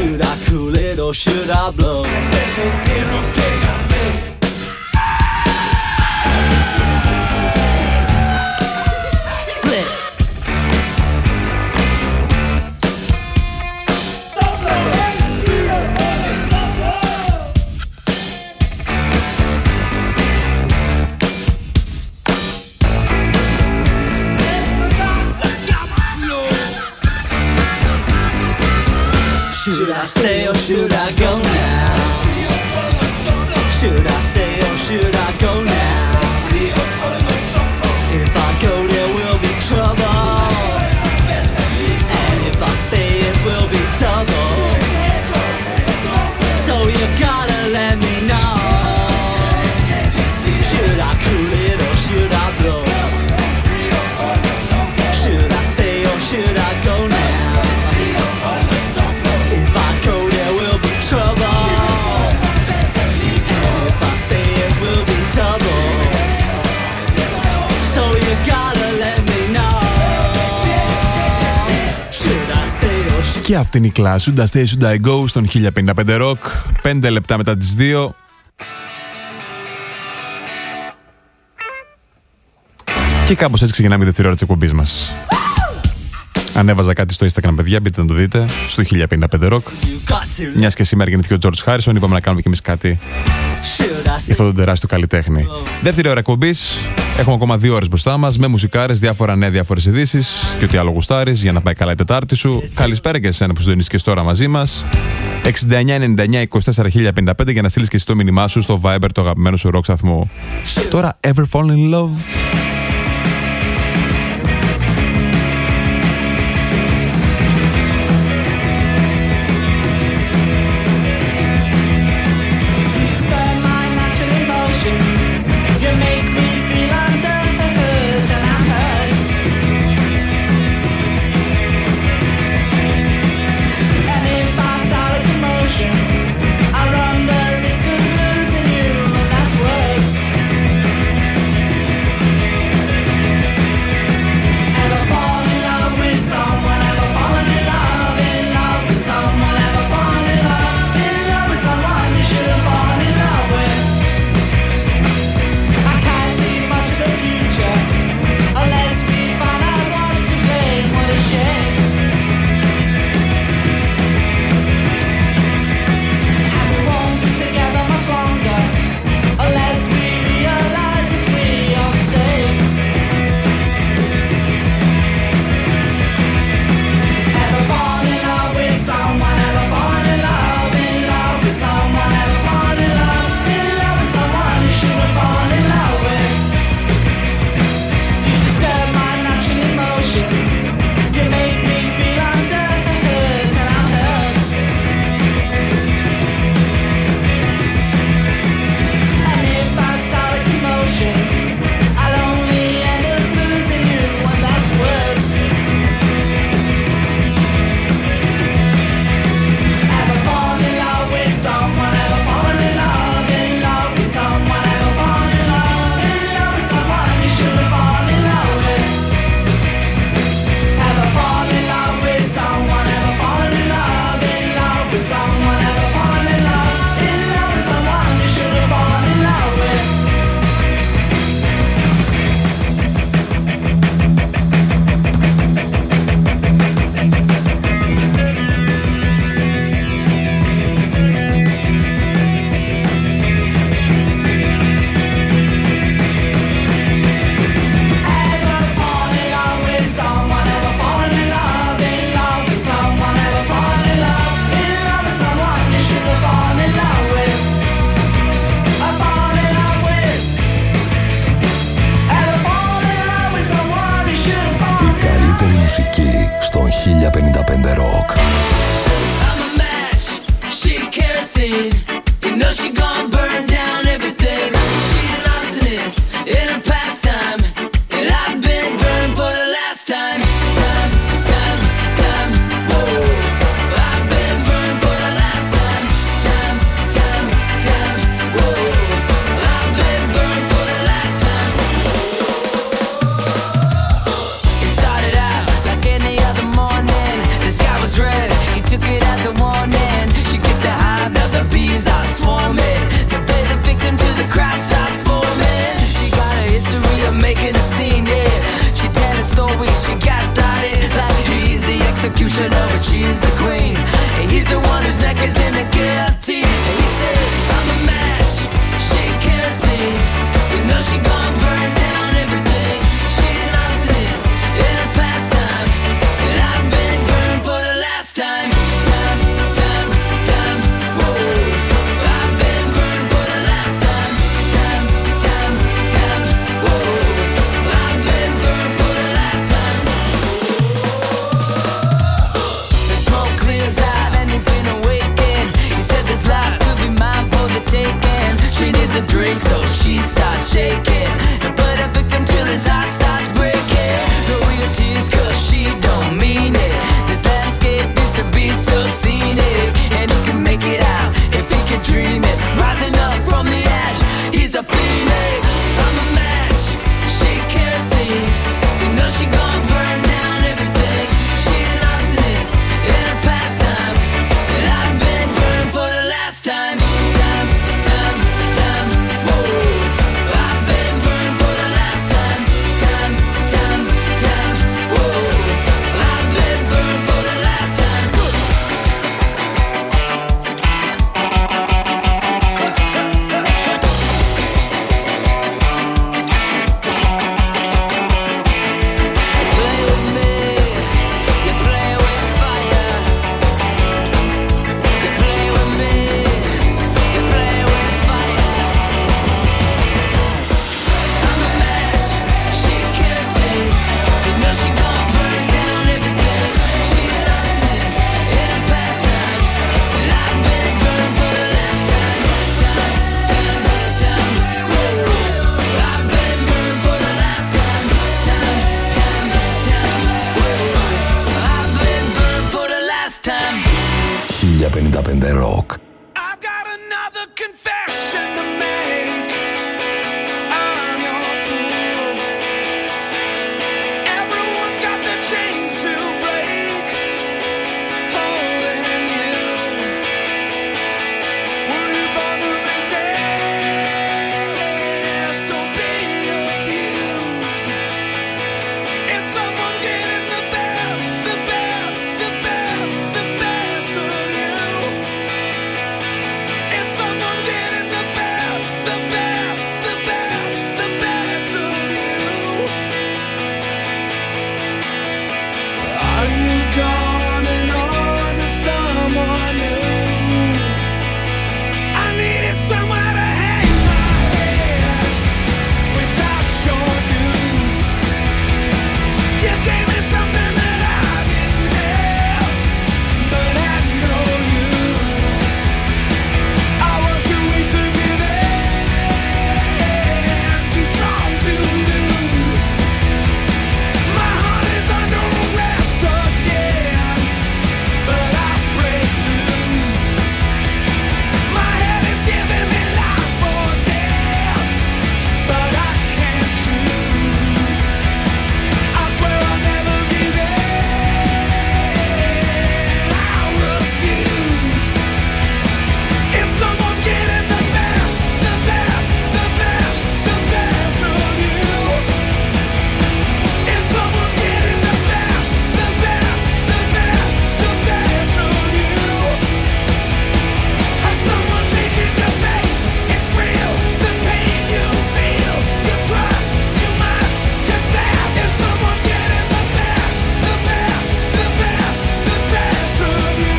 Should I cool it or should I blow? Split. Should I stay or should I go now? Should I stay or should I go now? If I go there will be trouble, and if I stay it will be double. So you gotta let me know. Should I cool it or should I blow? Should I stay or should I go now? Και αυτή είναι η κλάση. Should I stay, should I go στον 1055 Rock. 5 λεπτά μετά τις 2. Και κάπως έτσι ξεκινάμε η δεύτερη ώρα της εκπομπής μας. Ανέβαζα κάτι στο Instagram, παιδιά, μπείτε να το δείτε, στο 1055 Rock. Μιας και σήμερα γεννήθηκε ο George Harrison, είπαμε να κάνουμε κι εμείς κάτι για αυτόν τον τεράστιο καλλιτέχνη. Δεύτερη ώρα εκπομπής. Έχουμε ακόμα 2 ώρες μπροστά μας με μουσικάρες, διάφορα νέα, διάφορες ειδήσεις και ό,τι άλλο γουστάρεις για να πάει καλά η Τετάρτη σου. Καλησπέρα και σε ένα που συντονίστηκες τώρα μαζί μας. 69-99-24-1055 για να στείλεις και εσύ το μήνυμά σου στο Viber, το αγαπημένο σου rock σταθμό. Τώρα, Ever Fall in Love. στον 1055 Rock. Took it as a warning. 1055 Rock. I've got another confession to make. I'm your fool. Everyone's got the chains to break, holding you. Will you bother resist or be abused? Is someone getting the best, the best, the best, the best of you? Is someone getting the best, the best, the best, the best of you? Are you going on to someone new? I needed somewhere to hang my head without your news. You gave me something that I didn't have, but had no use. I was too weak to give in, too strong to lose. My heart is under arrest again, but I break loose. My head is giving me life or death, but I can't choose. I swear I'll never give in. I refuse. Is someone getting the best, the best, the best, the best of you? Is someone getting the best, the best, the best, the best of you? Has someone taken your faith? It's real, the pain you feel, you trust, you must confess. Is someone getting the best, the best, the best, the best of you?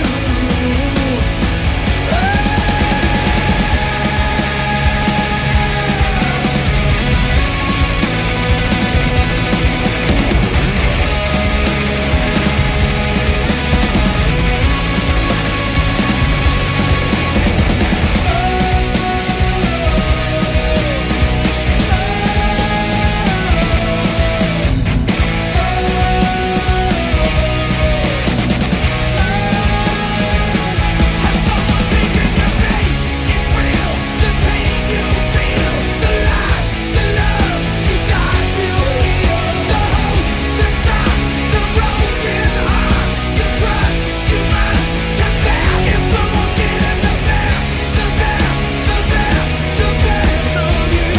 Has someone taken your faith? It's real, the pain you feel, the life, the love you died to heal, the hope that stops the broken heart, you trust, you must confess. Is someone getting the best, the best, the best, the best of you?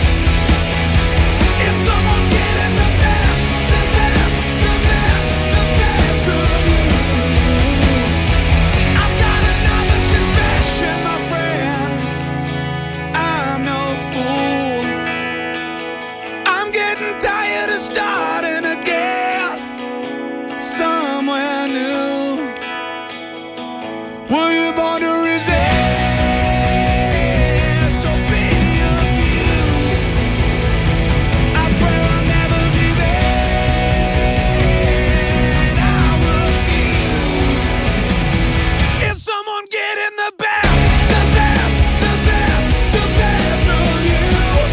Is someone getting the best, the best, the best, the best of you? I've got another confession, my friend. I'm no fool. I'm getting tired of starting again somewhere new. Were you born to resist or be abused? I swear I'll never give in. I refuse. Is someone getting the best, the best, the best, the best of you?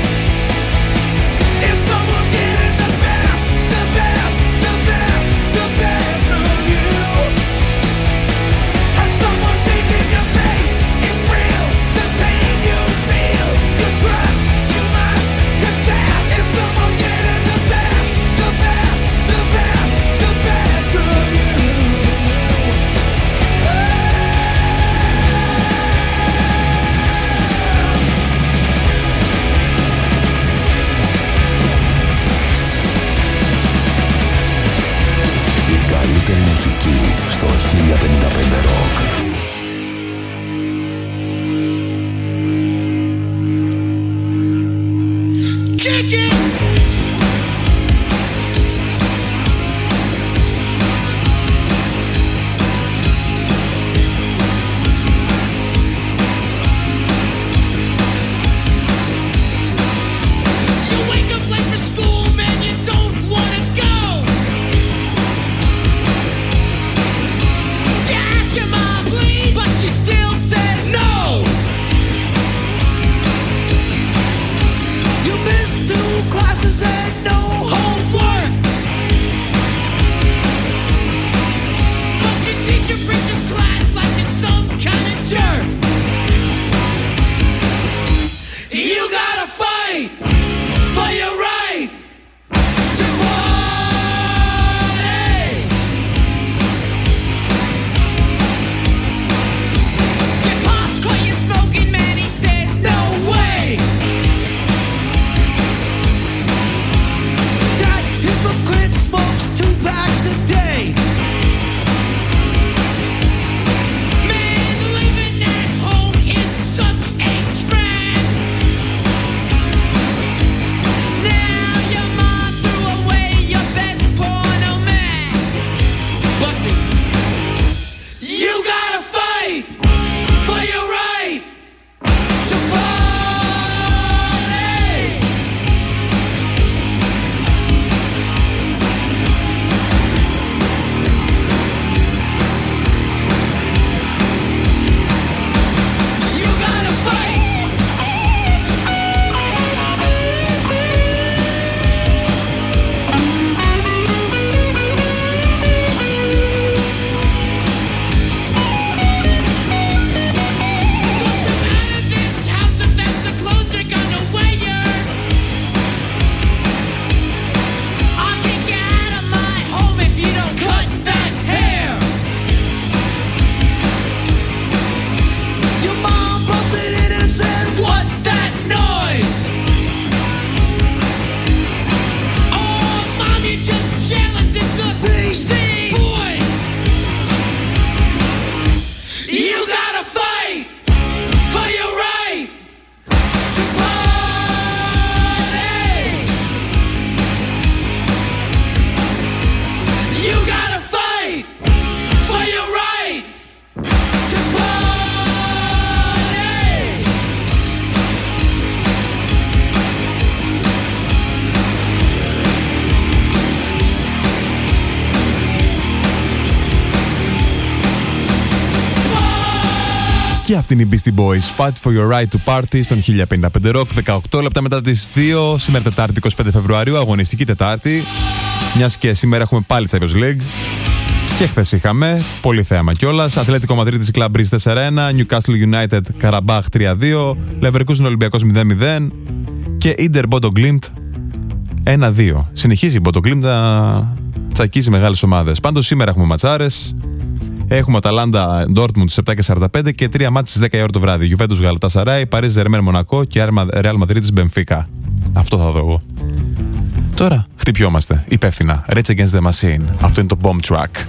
Is someone getting the best, the best, the best, the best of you? Has someone taken your faith? Και αυτή είναι η Beastie Boys, Fight for your right to party στον 1055 Rock, 18 λεπτά μετά τις 2, σήμερα Τετάρτη 25 Φεβρουαρίου, αγωνιστική Τετάρτη, μιας και σήμερα έχουμε πάλι Champions League. Και χθες είχαμε, πολύ θέαμα κιόλας, Ατλέτικο Μαδρίτης Club Breeze 4-1, Newcastle United Καραμπάχ 3-2, Leverkusen Ολυμπιακός 0-0 και Inter Bodo Glimt 1-2. Συνεχίζει η Bodo Glimt να τσακίζει μεγάλες ομάδες. Πάντως σήμερα έχουμε ματσάρες. Έχουμε Αταλάντα Dortmund στις 7:45 και 3 μάτς στις 10 η ώρα το βράδυ. Juventus Γαλατασαράι, Paris Germain Μονακό και Real Madrid Benfica. Αυτό θα δω εγώ. Τώρα χτυπιόμαστε υπεύθυνα. Rage Against the Machine. Αυτό είναι το Bomb Track.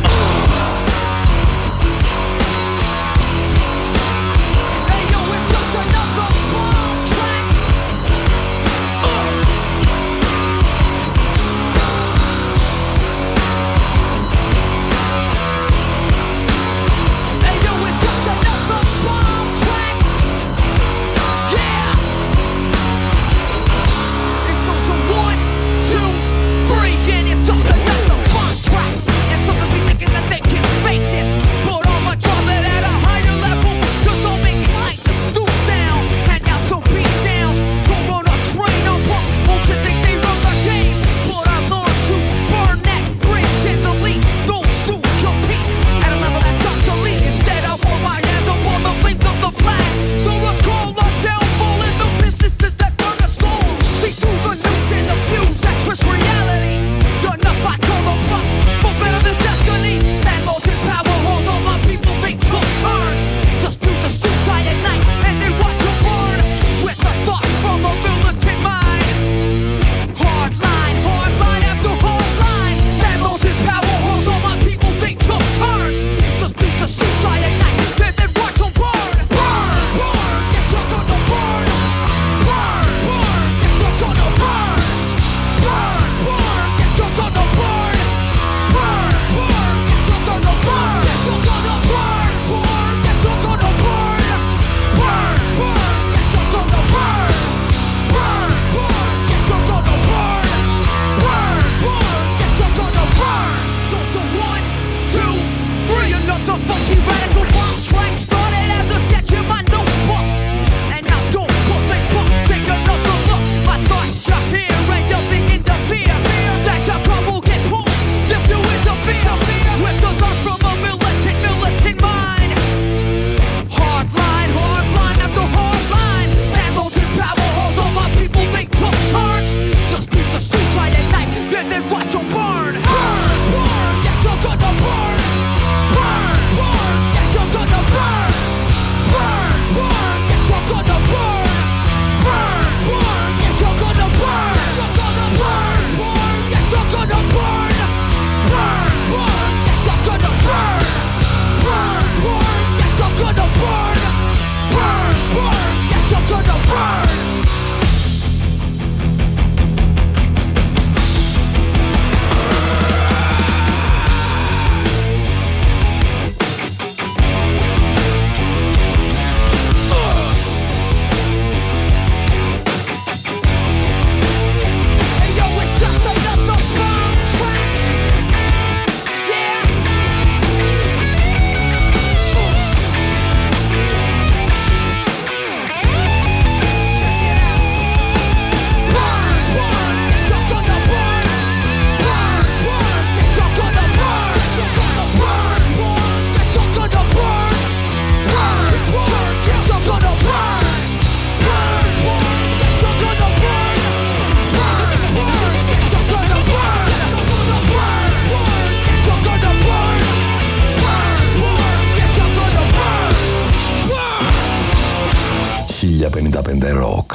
Rock.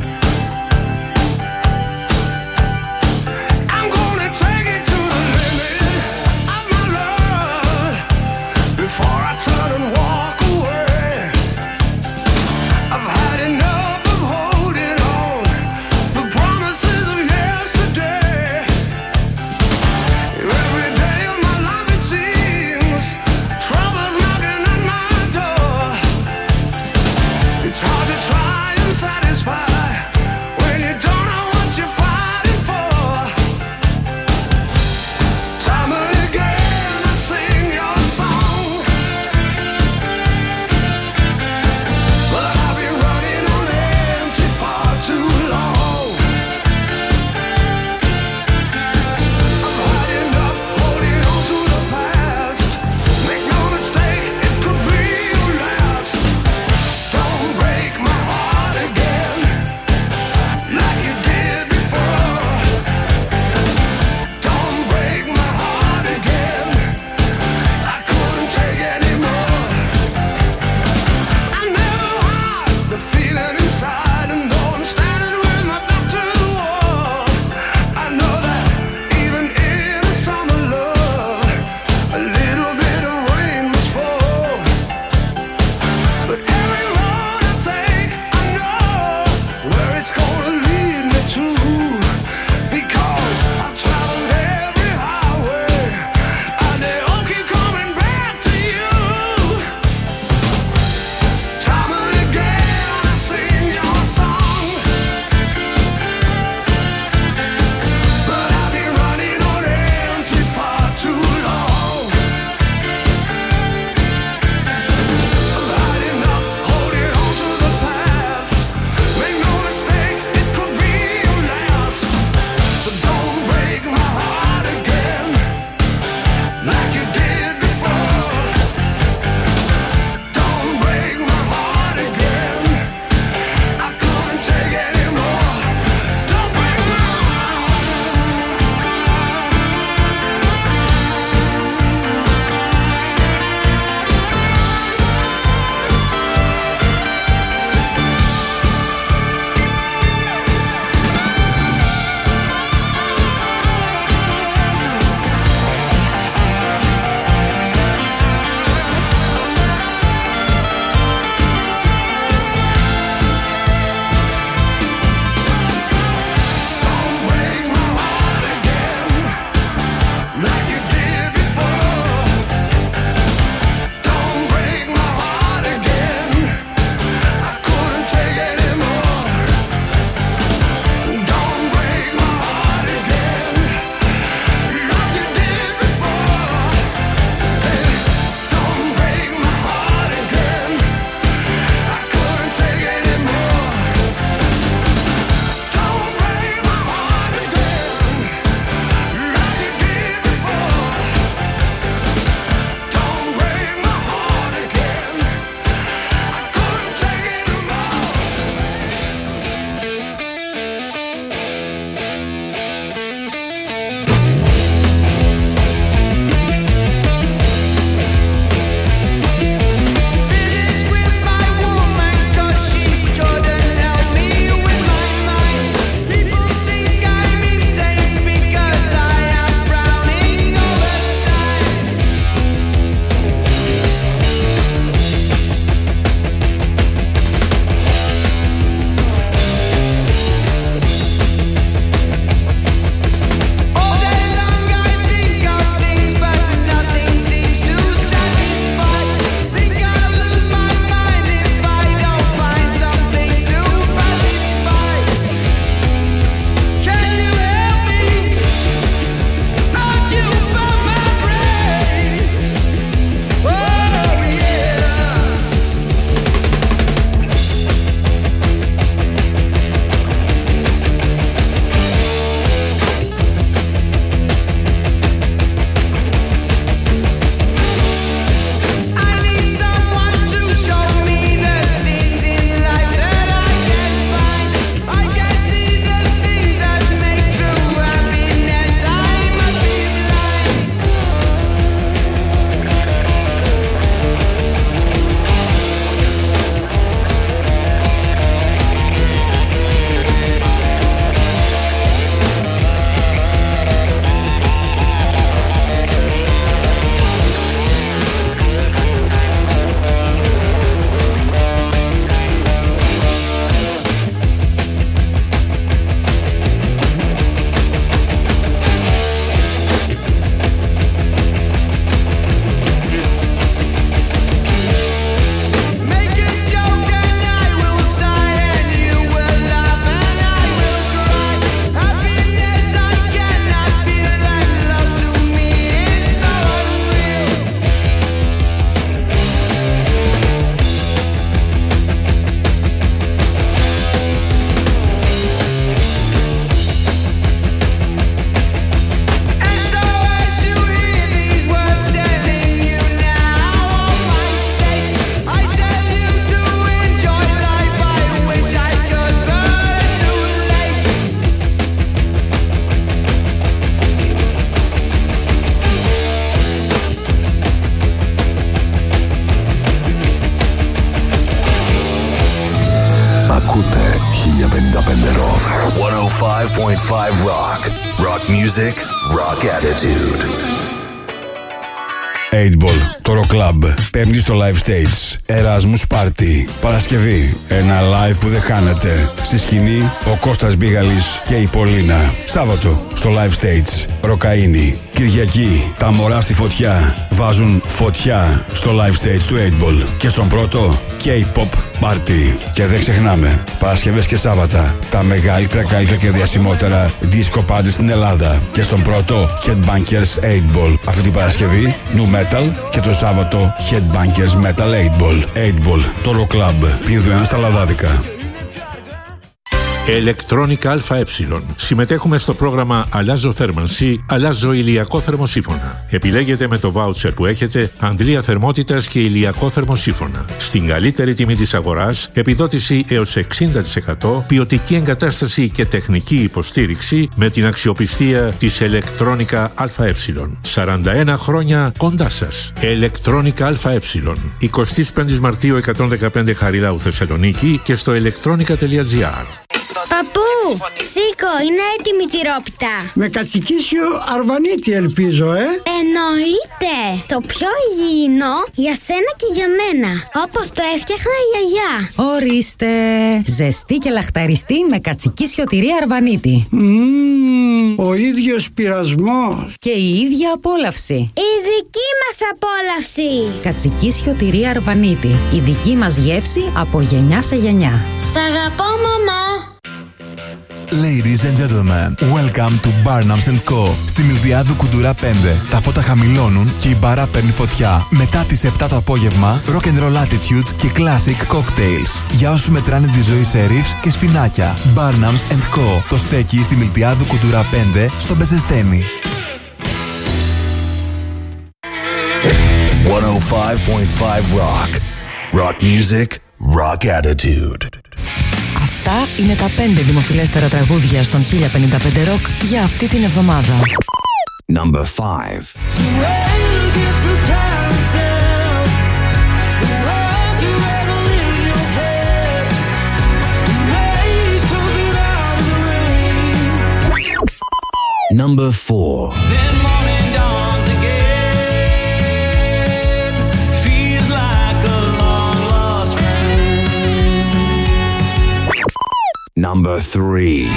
I'm gonna take it to the limit. Rock. Rock music, rock attitude. 8-Ball, το Rock Club. Πέμπτη στο Live Stage. Erasmus Party. Παρασκευή. Ένα live που δεν χάνεται. Στη σκηνή ο Κώστας Μπίγαλης και η Πολίνα. Σάββατο στο Live Stage. Ροκαΐνη. Κυριακή. Τα μωρά στη φωτιά βάζουν φωτιά στο Live Stage του 8-Ball. Και στον πρώτο K-pop Party. Και δεν ξεχνάμε, Παρασκευές και Σάββατα, τα μεγαλύτερα, καλύτερα και διασημότερα disco party στην Ελλάδα. Και στον πρώτο Headbangers 8-Ball. Αυτή την Παρασκευή Nu Metal και το Σάββατο Headbangers Metal 8-Ball. 8-Ball, το Rock Club. Πίνδου στα λαδάδικα. Electronica ΑΕ. Συμμετέχουμε στο πρόγραμμα Αλλάζω θέρμανση, αλλάζω ηλιακό θερμοσύφωνα. Επιλέγετε με το βάουτσερ που έχετε αντλία θερμότητας και ηλιακό θερμοσύφωνα. Στην καλύτερη τιμή της αγοράς, επιδότηση έως 60%, ποιοτική εγκατάσταση και τεχνική υποστήριξη με την αξιοπιστία της Electronica ΑΕ. 41 χρόνια κοντά σας. Electronica ΑΕ. 25 Μαρτίου 115 Χαριλάου Θεσσαλονίκη και στο electronica.gr. Παππού, σήκω, είναι έτοιμη τυρόπιτα. Με κατσικίσιο αρβανίτη ελπίζω, Εννοείται. Το πιο υγιεινό για σένα και για μένα. Όπως το έφτιαχνα η γιαγιά. Ορίστε. Ζεστή και λαχταριστή με κατσικίσιο τυρί αρβανίτη. Ο ίδιος πειρασμός. Και η ίδια απόλαυση. Η δική μας απόλαυση. Κατσικίσιο τυρί αρβανίτη. Η δική μας γεύση από γενιά σε γενιά. Σ' αγαπώ, μαμά. Ladies and gentlemen, welcome to Barnums & Co. Στη Μιλδιάδου Κουντουρά 5. Τα φώτα χαμηλώνουν και η μπάρα παίρνει φωτιά. Μετά τις 7 το απόγευμα, rock and roll attitude και classic cocktails. Για όσους μετράνε τη ζωή σε ρίφς και σφινάκια. Barnums & Co. Το στέκει στη Μιλδιάδου Κουντουρά 5 στο Μπεζεστένι. 105.5 Rock. Rock music, rock attitude. Αυτά είναι τα 5 δημοφιλέστερα τραγούδια στον 1055 Rock για αυτή την εβδομάδα. Number 5. Number 4. Number 3.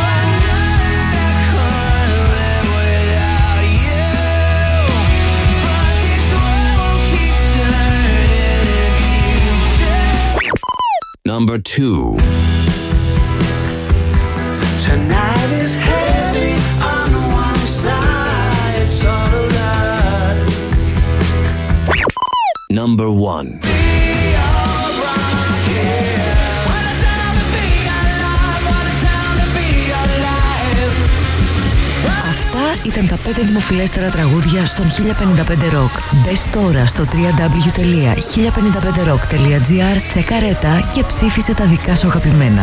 Number 2. Tonight is heavy on one side, it's all a lie. Number 1. Ήταν τα 5 δημοφιλέστερα τραγούδια στον 1055 Rock. Μπες τώρα στο www.1055rock.gr, τσεκάρε τα και ψήφισε τα δικά σου αγαπημένα.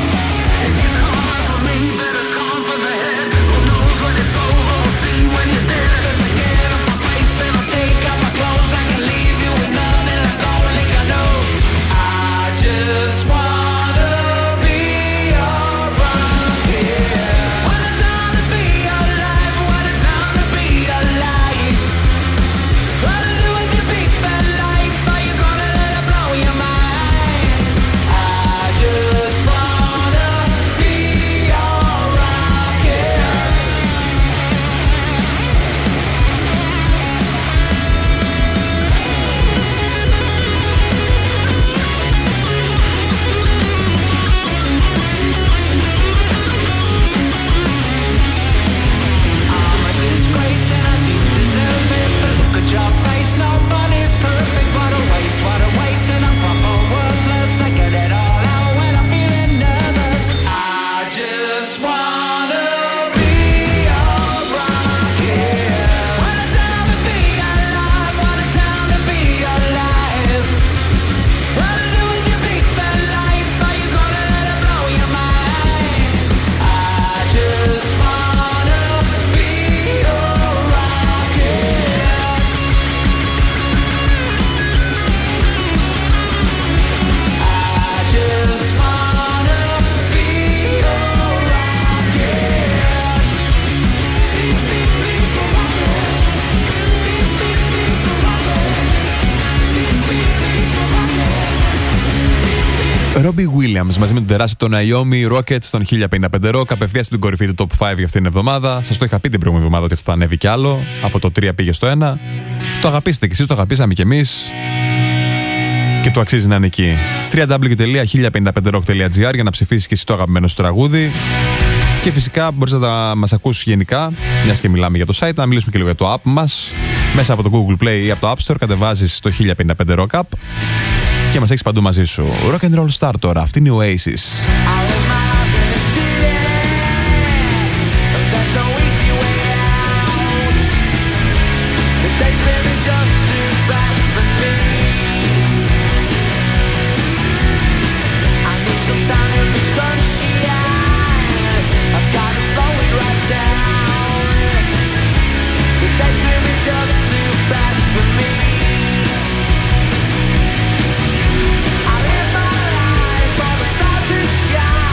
When you Robbie Williams μαζί με τον τεράστιο τον Naomi Rockets στον 1055 Rock, απευθείας στην κορυφή του Top 5 για αυτήν την εβδομάδα. Σας το είχα πει την προηγούμενη εβδομάδα ότι αυτό θα ανέβει κι άλλο. Από το 3 πήγε στο 1. Το αγαπήσετε κι εσείς, το αγαπήσαμε κι εμείς. Και του αξίζει να είναι εκεί. www.1055rock.gr για να ψηφίσεις και εσύ το αγαπημένο σου τραγούδι. Και φυσικά μπορείς να μας ακούσεις γενικά, μιας και μιλάμε για το site, να μιλήσουμε και λίγο για το app μας. Μέσα από το Google Play ή από το App Store κατεβάζεις το 1055 Rock App και μας έχεις παντού μαζί σου. Rock and Roll Star τώρα, αυτή είναι η Oasis. Shine.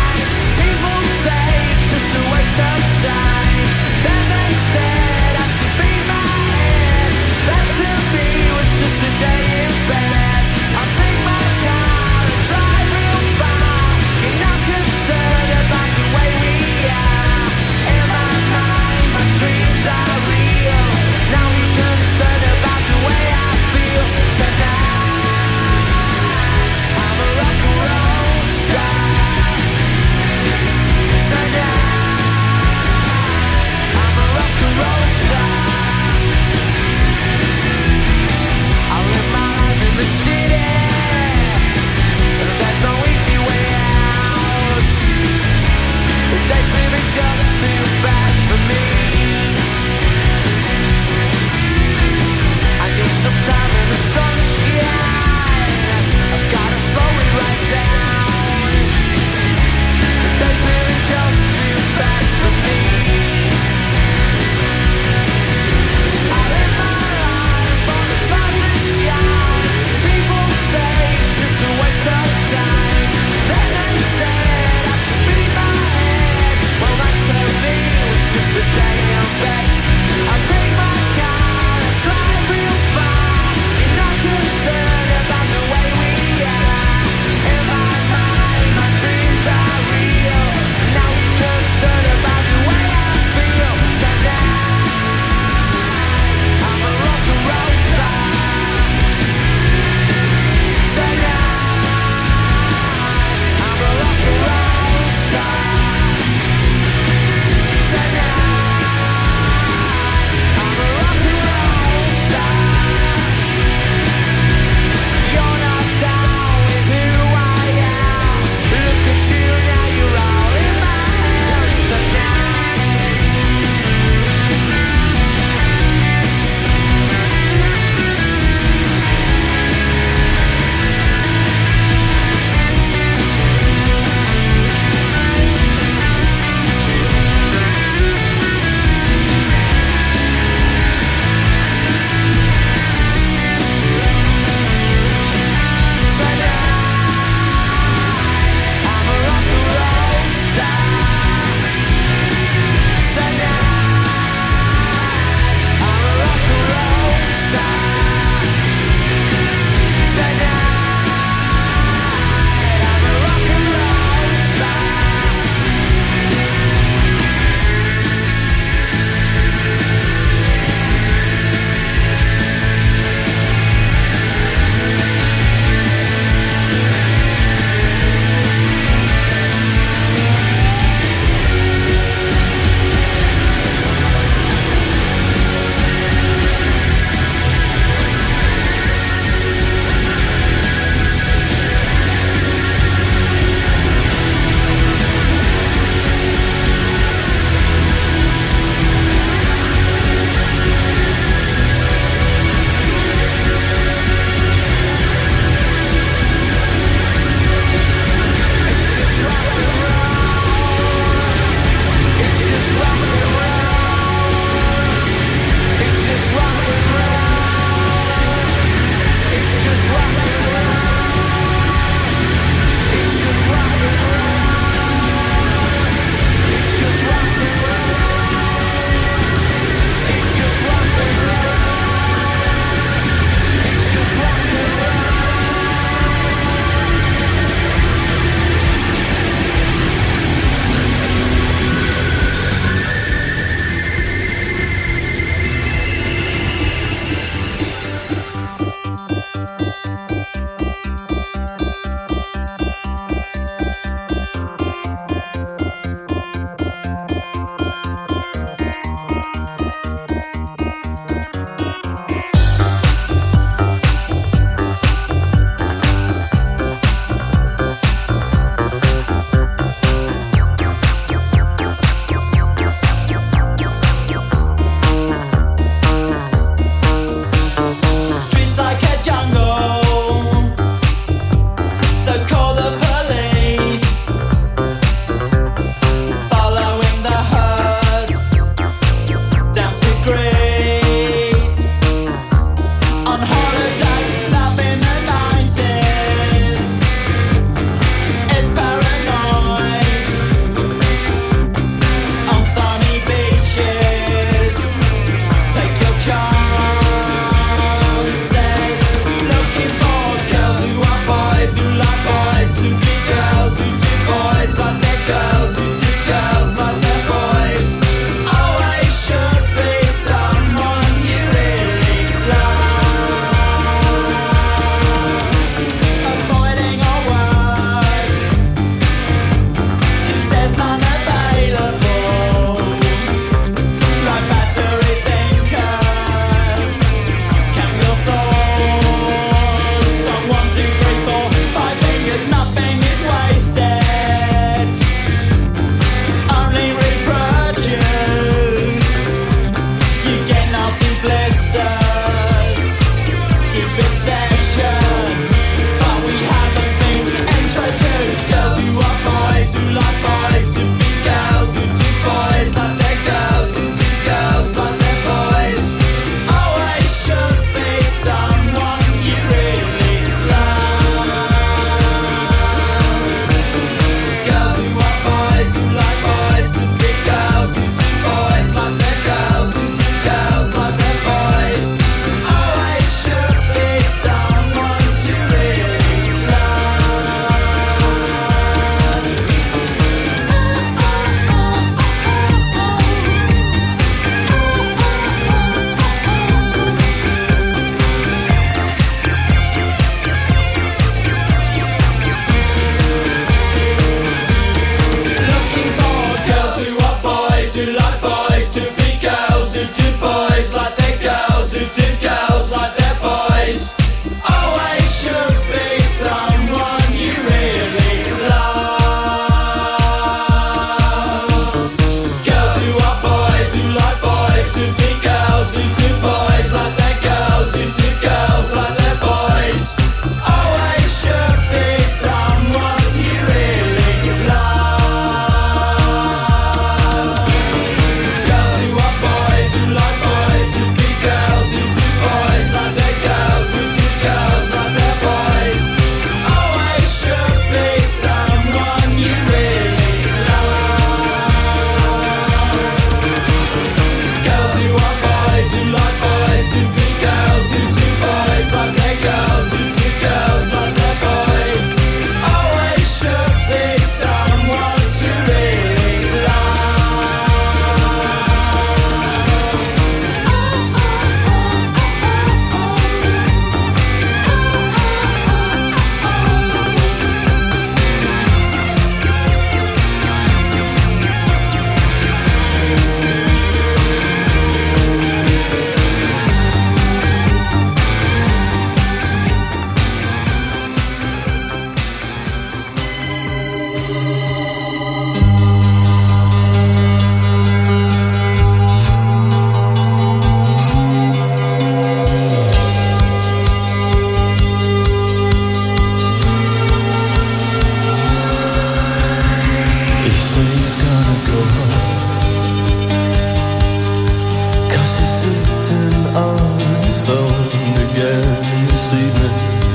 on his own again this evening.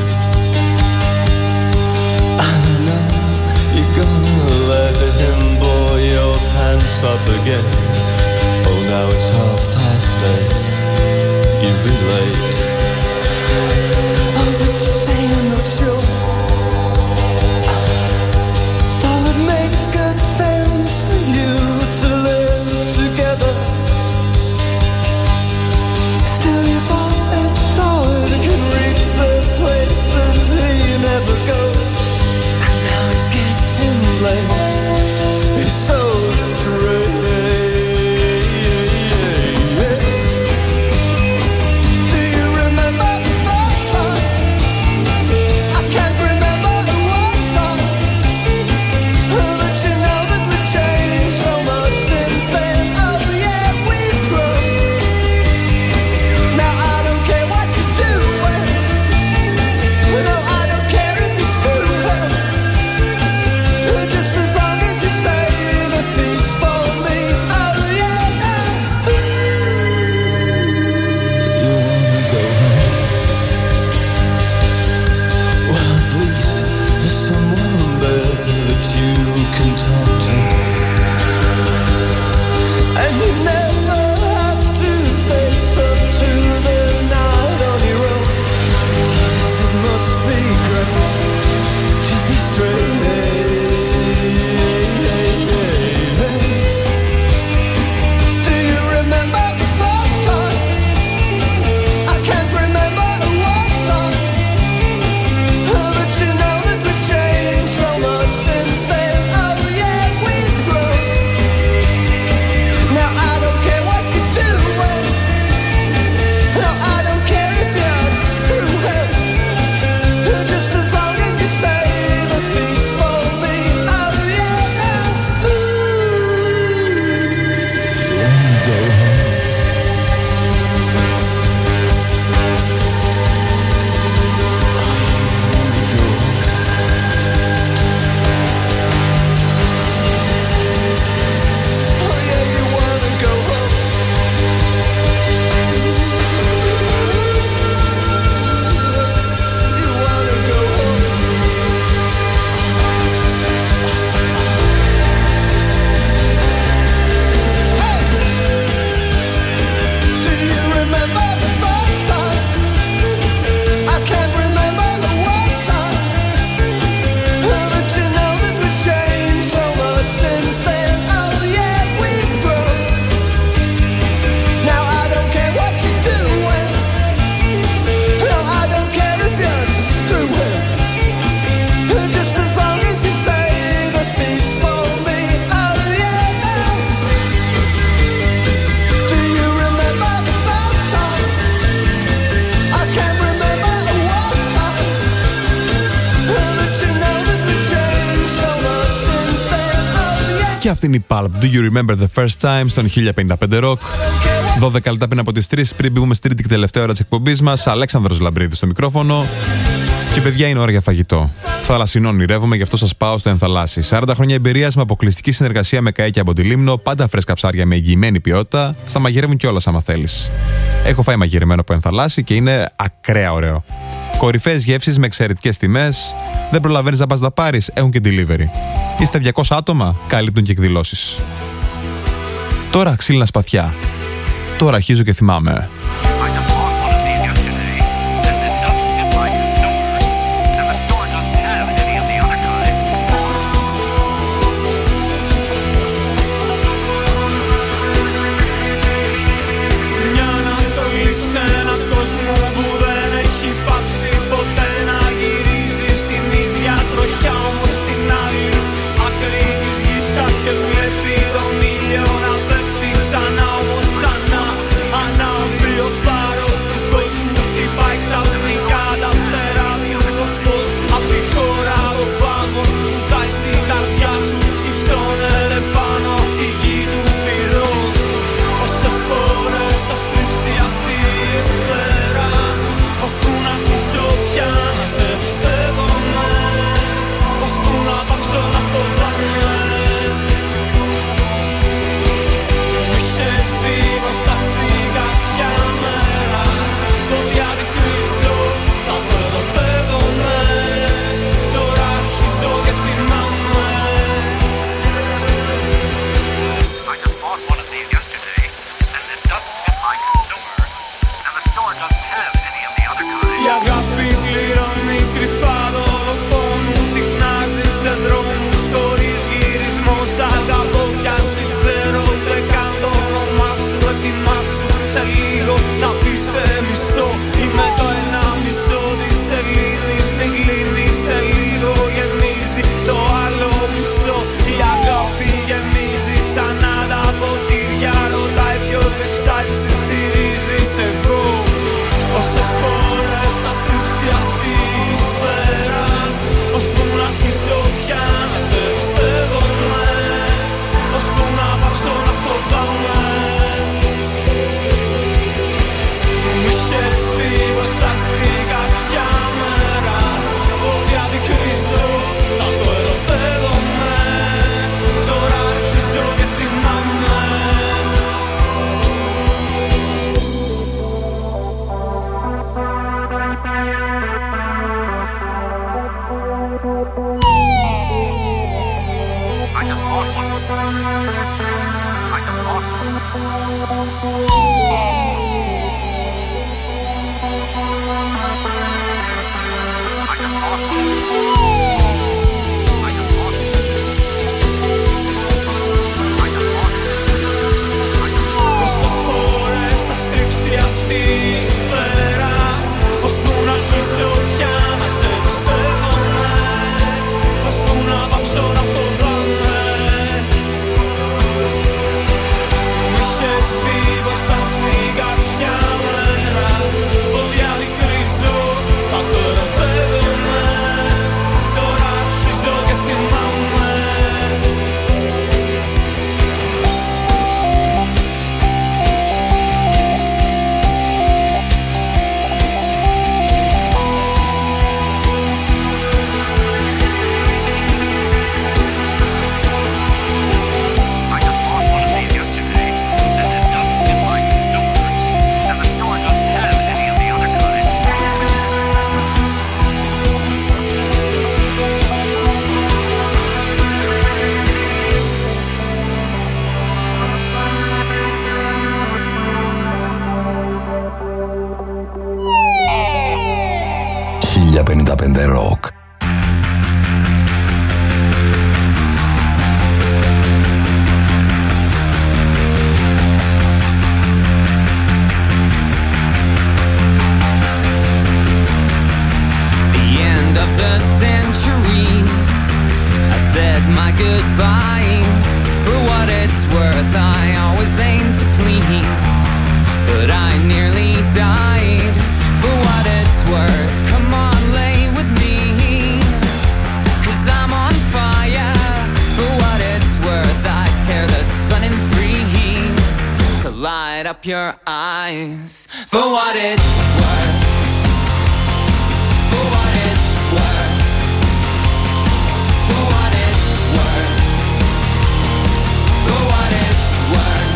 I know you're gonna let him blow your pants off again. Oh, now it's 8:30. You'll be late. Oh, but saying not sure. Though it makes good sense for you to live together. Still your boat is tall, it can reach the places he never goes. And now it's getting late. It's so strange. Και αυτή είναι η Pulp. Do you remember the first time στον 1055 Rock. 12 λεπτά πριν από τις 3, πριν μπούμε στην τρίτη και τελευταία ώρα της εκπομπής μας. Αλέξανδρος Λαμπρίδης στο μικρόφωνο. Και παιδιά, είναι ώρα για φαγητό. Θαλασσινό ονειρεύομαι, γι' αυτό σας πάω στο Ενθαλάσσι. 40 χρόνια εμπειρίας με αποκλειστική συνεργασία με καίκια από τη Λίμνο, πάντα φρέσκα ψάρια με εγγυημένη ποιότητα. Στα μαγειρεύουν κιόλας άμα θέλεις. Έχω φάει μαγειρεμένο από Ενθαλάσσι και είναι ακραία ωραίο. Κορυφαίες γεύσεις με εξαιρετικές τιμές. Δεν προλαβαίνεις να πας να πάρεις, έχουν και delivery. Είστε 200 άτομα, καλύπτουν και εκδηλώσεις. Τώρα ξύλινα σπαθιά. Τώρα αρχίζω και θυμάμαι. Ξανά, όμως ξανά ανάβει ο σε λίγο να πεις σε μισό. Είμαι το ένα μισό της σελήνης, μην κλείνει σε λίγο γεμίζει το άλλο μισό. Η αγάπη γεμίζει ξανά τα ποτήρια, ρωτάει ποιος δεν ψηφίζει εγώ. Όσες φορές θα στρίψει αυτή η σφαίρα, ώσπου να αρχίσω πια να σε πιστεύομαι, ώσπου να πάψω να φοβάμαι. Μου είχες πει πως θα έρθει κάποια μέρα, ότι αδικρίζω θα το ερωτεύομαι. Τώρα αρχίζω και θυμάμαι. Πόσες φορές θα στρίψει αυτή η σφαίρα, ώσπου να αρχίσω πια να σε πιστεύομαι, ώσπου να πάψω να φοβάμαι. Μου είχες πει πως θα έρθει κάποια μέρα, ότι αδικρίζω θα το ερωτεύομαι. Τώρα αρχίζω και θυμάμαι. Rock. The end of the century, I said my goodbyes. For what it's worth, I always aim to please, but I nearly died. For what it's worth, come on, lay with me, 'cause I'm on fire. For what it's worth, I tear the sun in three to light up your eyes. For what it's worth, for what it's worth, for what it's worth, for what it's worth.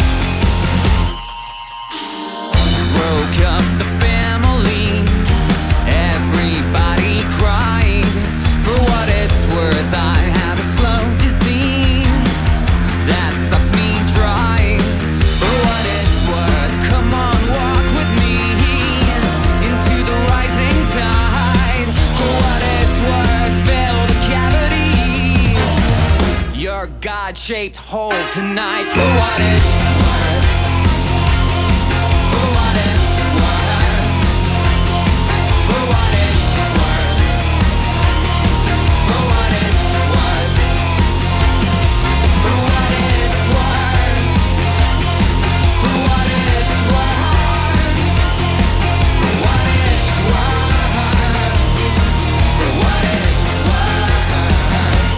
Broke up the family, everybody cried. For what it's worth, I had a slow disease that sucked me dry. For what it's worth, come on, walk with me into the rising tide. For what it's worth, fill the cavity, your God-shaped hole tonight. For what it's worth, for what it's worth, for what it's worth, for what it's worth, for what it's worth, for what it's worth, for what it's worth, for what it's worth.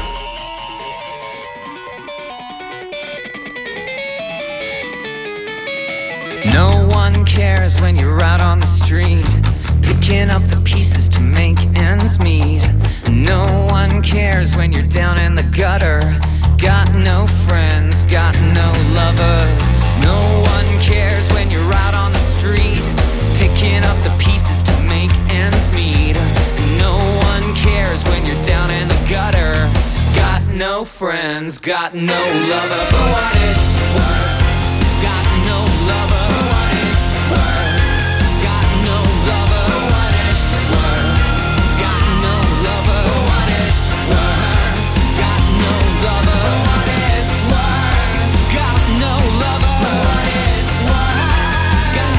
No one cares when you're out on the street, picking up the pieces to make ends meet. No one cares when you're down in the gutter, got no friends, got no lover. No one cares when you're out on the street, picking up the pieces to make ends meet. No one cares when you're down in the gutter, got no friends, got no lover. For what it's worth, got no lover. For what it's worth, got no lover. For what it's worth, got no lover. For what it's worth, got no lover. For what it's worth, got no lover. For what it's worth, got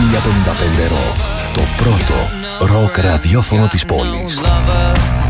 1055 Rock, το πρώτο ροκ ραδιόφωνο της πόλης.